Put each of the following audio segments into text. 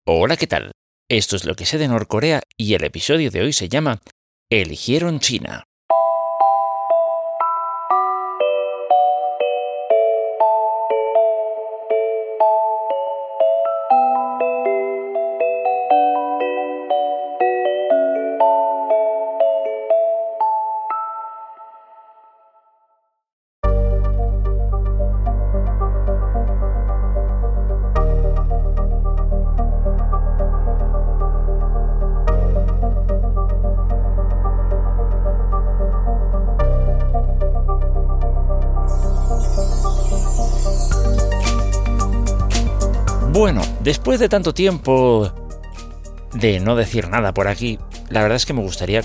Hola, ¿qué tal? Esto es lo que sé de Norcorea y el episodio de hoy se llama Eligieron China. Bueno, después de tanto tiempo de no decir nada por aquí, la verdad es que me gustaría,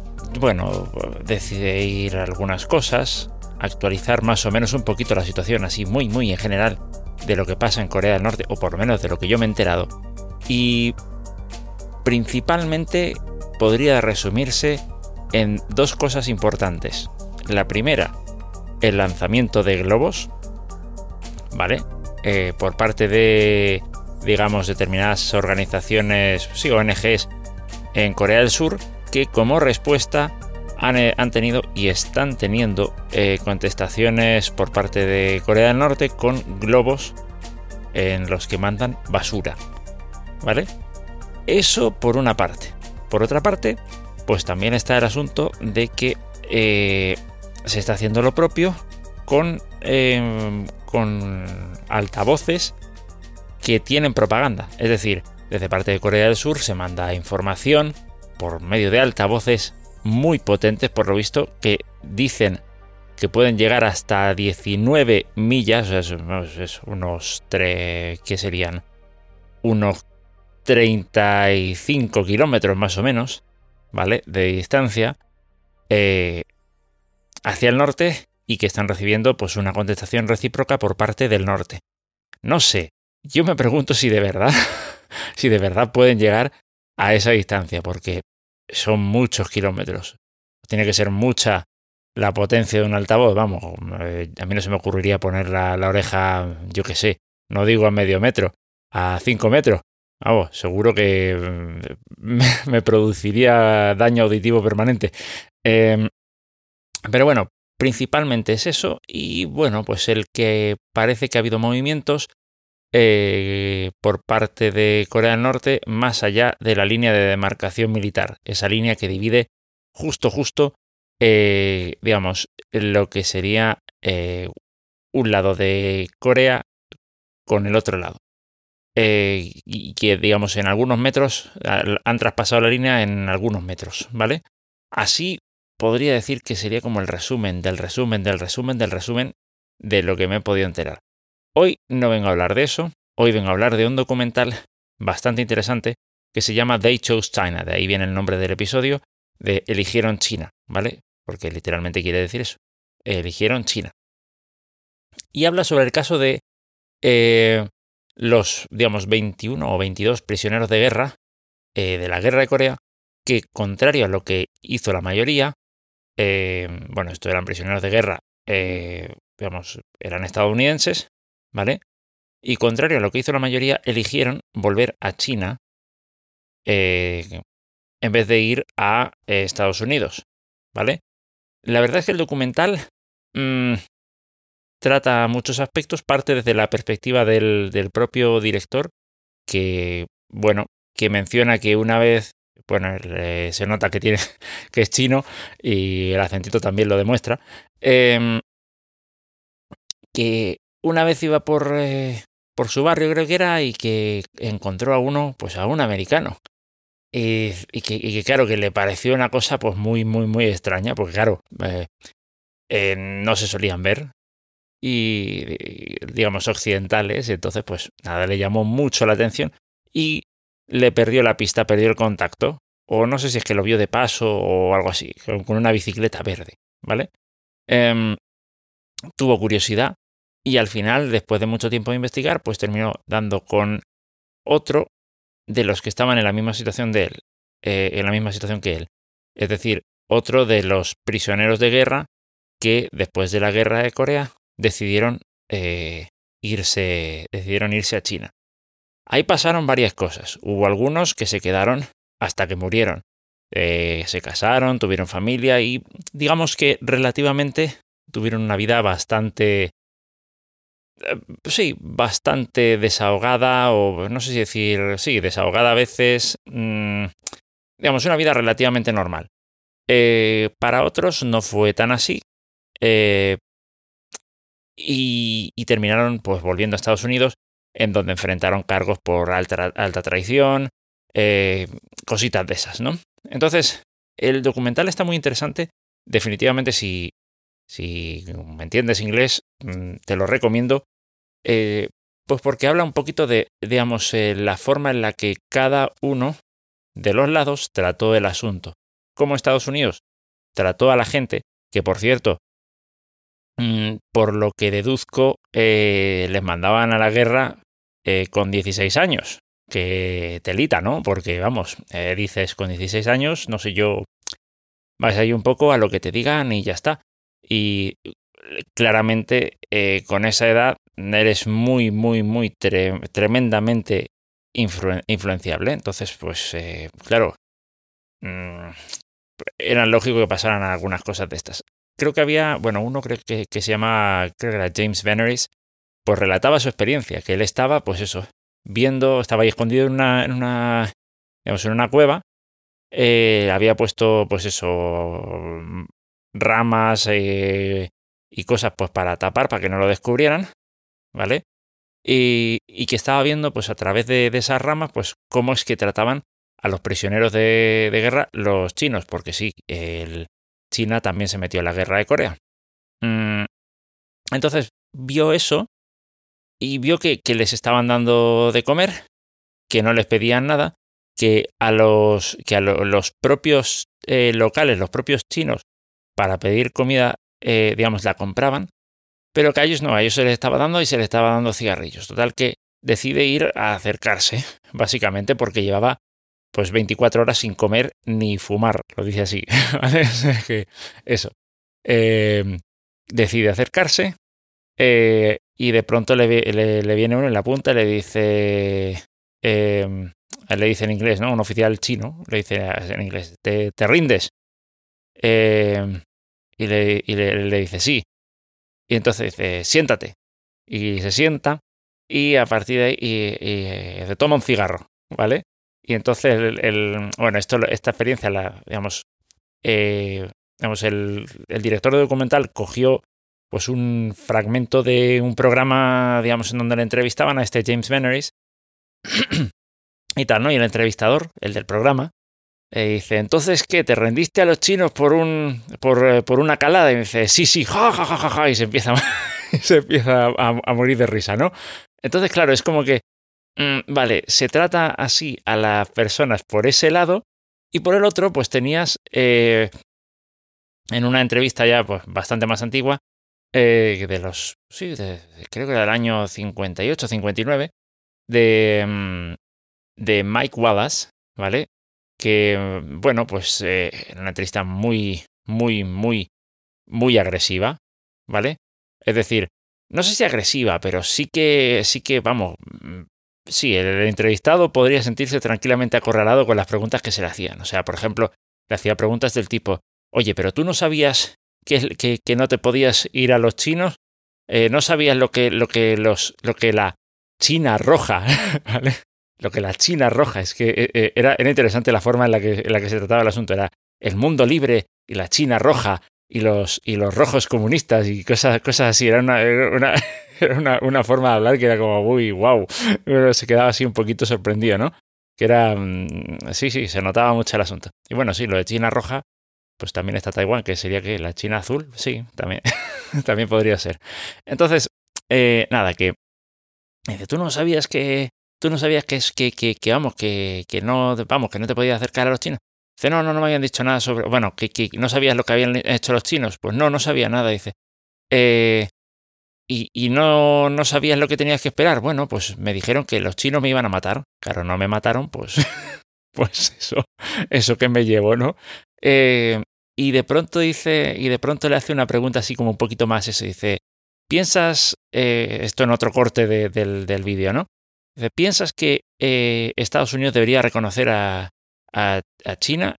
decidir algunas cosas, actualizar más o menos un poquito la situación, así muy en general, de lo que pasa en Corea del Norte, o por lo menos de lo que yo me he enterado. Y principalmente podría resumirse en dos cosas importantes. La primera, el lanzamiento de globos, ¿vale? Por parte de, digamos, determinadas organizaciones, sí, ONGs en Corea del Sur, que como respuesta han tenido y están teniendo contestaciones por parte de Corea del Norte con globos en los que mandan basura, ¿vale? Eso por una parte. Por otra parte, pues también está el asunto de que se está haciendo lo propio con altavoces que tienen propaganda. Es decir, desde parte de Corea del Sur se manda información por medio de altavoces muy potentes, por lo visto, que dicen que pueden llegar hasta 19 millas, o sea, es unos 3, ¿qué serían? Unos 35 kilómetros más o menos, ¿vale? De distancia hacia el norte, y que están recibiendo pues una contestación recíproca por parte del norte. No sé, yo me pregunto si de verdad, si de verdad pueden llegar a esa distancia, porque son muchos kilómetros. Tiene que ser mucha la potencia de un altavoz, vamos, a mí no se me ocurriría poner la oreja, yo qué sé, no digo a medio metro, a 5 metros. Vamos, seguro que me produciría daño auditivo permanente. Pero bueno, principalmente es eso, y bueno, pues el que parece que ha habido movimientos por parte de Corea del Norte más allá de la línea de demarcación militar, esa línea que divide justo, digamos, lo que sería un lado de Corea con el otro lado. Y que, digamos, en algunos metros han traspasado la línea en algunos metros, ¿vale? Así podría decir que sería como el resumen del resumen de lo que me he podido enterar. Hoy no vengo a hablar de eso, hoy vengo a hablar de un documental bastante interesante que se llama They Chose China, de ahí viene el nombre del episodio, de Eligieron China, ¿vale? Porque literalmente quiere decir eso, Eligieron China. Y habla sobre el caso de los, digamos, 21 o 22 prisioneros de guerra de la guerra de Corea, que contrario a lo que hizo la mayoría, estos eran prisioneros de guerra, digamos, eran estadounidenses, ¿vale? Y contrario a lo que hizo la mayoría, eligieron volver a China en vez de ir a Estados Unidos, ¿vale? La verdad es que el documental trata muchos aspectos, parte desde la perspectiva del propio director, que, bueno, que menciona que una vez, bueno, se nota que tiene que es chino y el acentito también lo demuestra, que una vez iba por su barrio, creo que era, y que encontró a uno, pues a un americano. Y que claro, que le pareció una cosa pues muy extraña, porque claro, no se solían ver, y digamos occidentales, y entonces pues nada, le llamó mucho la atención y le perdió la pista, perdió el contacto, o no sé si es que lo vio de paso o algo así, con una bicicleta verde, ¿vale? Tuvo curiosidad y al final, después de mucho tiempo de investigar, pues terminó dando con otro de los que estaban en la misma situación de él, en la misma situación que él. Es decir, otro de los prisioneros de guerra que después de la guerra de Corea decidieron irse a China. ahí pasaron varias cosas. Hubo algunos que se quedaron hasta que murieron. Se casaron, tuvieron familia y digamos que relativamente tuvieron una vida bastante, sí, bastante desahogada, o no sé si decir, sí, desahogada a veces, digamos, una vida relativamente normal. Para otros no fue tan así, y terminaron pues volviendo a Estados Unidos, en donde enfrentaron cargos por alta traición, cositas de esas, ¿no? Entonces, el documental está muy interesante. Definitivamente, si me entiendes inglés, te lo recomiendo. Pues porque habla un poquito de, digamos, la forma en la que cada uno de los lados trató el asunto. Como Estados Unidos trató a la gente, que por cierto, por lo que deduzco, les mandaban a la guerra con 16 años. Que telita, ¿no? Porque, vamos, dices con 16 años, no sé yo, vas ahí un poco a lo que te digan y ya está. Y claramente con esa edad eres muy, muy, muy tremendamente influenciable. Entonces, pues, claro, era lógico que pasaran algunas cosas de estas. Creo que había, bueno, uno creo que se llama, creo que era James Veneris, pues relataba su experiencia, que él estaba, pues eso, viendo, estaba ahí escondido digamos, en una cueva, había puesto, pues eso, ramas y cosas pues para tapar, para que no lo descubrieran, ¿vale? Y que estaba viendo, pues a través de esas ramas, pues cómo es que trataban a los prisioneros de guerra los chinos, porque sí, China también se metió en la guerra de Corea. Entonces vio eso y vio que les estaban dando de comer, que no les pedían nada, que a los propios locales, los propios chinos, para pedir comida, digamos, la compraban, pero que a ellos no, a ellos se les estaba dando y se les estaba dando cigarrillos. Total que decide ir a acercarse, básicamente porque llevaba pues 24 horas sin comer ni fumar, lo dice así. Eso. Decide acercarse y de pronto le viene uno en la punta y le dice en inglés, ¿no? Un oficial chino le dice en inglés, ¿te rindes? Y le dice sí. Y entonces dice, siéntate. Y se sienta y a partir de ahí se toma un cigarro, ¿vale? Y entonces, bueno, esta experiencia, digamos, el director de documental cogió pues un fragmento de un programa, digamos, en donde le entrevistaban a este James Veneris y tal, ¿no? Y el entrevistador, el del programa, dice, entonces, ¿qué? ¿Te rendiste a los chinos por una calada? Y dice, sí, ja, ja, ja, ja, ja, y se empieza a morir de risa, ¿no? Entonces, claro, es como que, vale, se trata así a las personas por ese lado y por el otro, pues tenías en una entrevista ya pues bastante más antigua, creo que era del año 58, 59, de Mike Wallace, ¿vale? Que, bueno, pues era una entrevista muy, muy, muy, muy agresiva, ¿vale? Es decir, no sé si agresiva, pero sí que, vamos, sí, el entrevistado podría sentirse tranquilamente acorralado con las preguntas que se le hacían. O sea, por ejemplo, le hacía preguntas del tipo, oye, pero tú no sabías que no te podías ir a los chinos, no sabías lo que la China roja, ¿vale? Lo que la China roja, es que era interesante la forma en la que se trataba el asunto. Era el mundo libre y la China roja y los rojos comunistas y cosas así. Era una forma de hablar que era como muy wow. Se quedaba así un poquito sorprendido, ¿no? Que era, sí, se notaba mucho el asunto. Y bueno, sí, lo de China roja, pues también está Taiwán, que sería que la China azul, sí, también, también podría ser. Entonces, nada, que tú no sabías que no te podías acercar a los chinos. Dice, no me habían dicho nada sobre, bueno, que no sabías lo que habían hecho los chinos. Pues no sabía nada, dice. Y no sabías lo que tenías que esperar. Bueno, pues me dijeron que los chinos me iban a matar. Claro, no me mataron, pues, pues eso que me llevo, ¿no? Y de pronto le hace una pregunta así como un poquito más eso. Dice, ¿piensas, esto en otro corte del vídeo, ¿no? Dice, ¿piensas que Estados Unidos debería reconocer a China?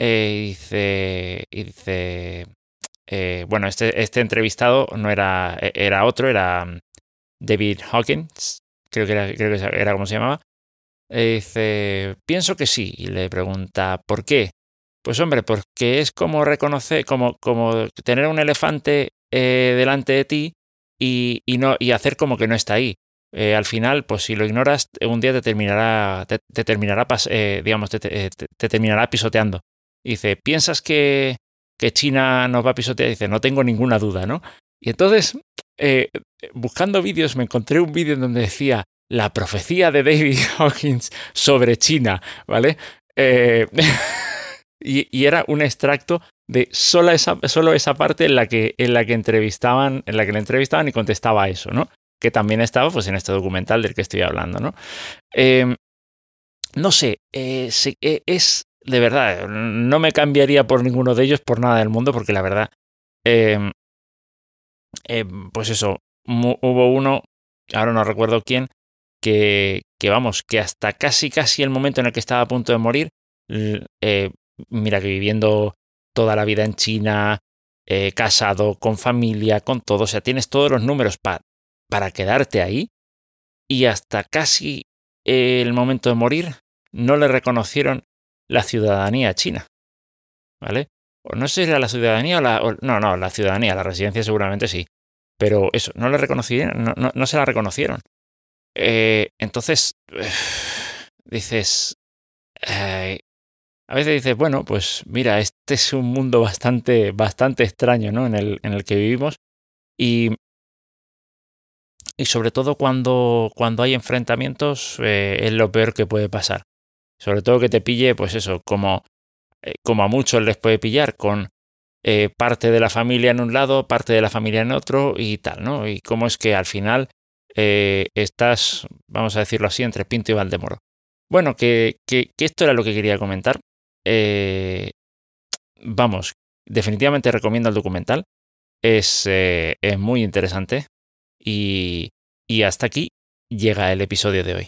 Bueno, este entrevistado no era otro, era David Hawkins, creo que era como se llamaba. Dice, pienso que sí. Y le pregunta, ¿por qué? Pues hombre, porque es como reconocer, como tener un elefante delante de ti y hacer como que no está ahí. Al final, pues si lo ignoras, un día te terminará pisoteando. Dice, ¿piensas que China nos va a pisotear? Dice, no tengo ninguna duda, ¿no? Y entonces, buscando vídeos, me encontré un vídeo en donde decía la profecía de David Hawkins sobre China, ¿vale? Y era un extracto de solo esa parte en la que le entrevistaban y contestaba eso, ¿no? Que también estaba pues en este documental del que estoy hablando, ¿no? No sé, es de verdad, no me cambiaría por ninguno de ellos por nada del mundo, porque la verdad, pues eso, hubo uno, ahora no recuerdo quién, que hasta casi el momento en el que estaba a punto de morir, mira que viviendo toda la vida en China, casado, con familia, con todo, o sea, tienes todos los números para quedarte ahí, y hasta casi el momento de morir no le reconocieron la ciudadanía china, ¿vale? O no sé si era la ciudadanía no, la ciudadanía, la residencia seguramente sí, pero eso, no le reconocieron, no se la reconocieron. Entonces, dices, a veces dices, bueno, pues mira, este es un mundo bastante extraño, ¿no? En el que vivimos y sobre todo cuando hay enfrentamientos es lo peor que puede pasar. Sobre todo que te pille, pues eso, como a muchos les puede pillar con parte de la familia en un lado, parte de la familia en otro y tal, ¿no? Y cómo es que al final estás, vamos a decirlo así, entre Pinto y Valdemoro. Bueno, que esto era lo que quería comentar. Vamos, definitivamente recomiendo el documental. Es muy interesante. Y hasta aquí llega el episodio de hoy.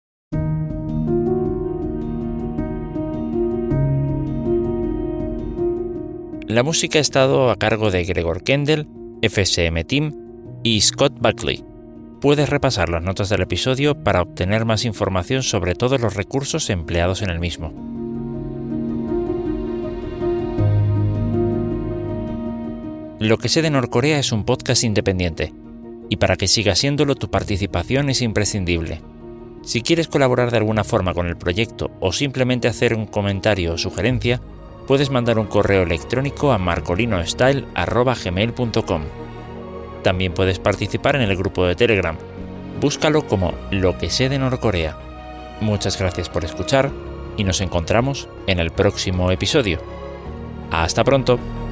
La música ha estado a cargo de Gregor Kendall, FSM Team y Scott Buckley. Puedes repasar las notas del episodio para obtener más información sobre todos los recursos empleados en el mismo. Lo que sé de Norcorea es un podcast independiente, y para que siga siéndolo tu participación es imprescindible. Si quieres colaborar de alguna forma con el proyecto o simplemente hacer un comentario o sugerencia, puedes mandar un correo electrónico a marcolinostyle@gmail.com. También puedes participar en el grupo de Telegram. Búscalo como Lo que sé de Norcorea. Muchas gracias por escuchar y nos encontramos en el próximo episodio. ¡Hasta pronto!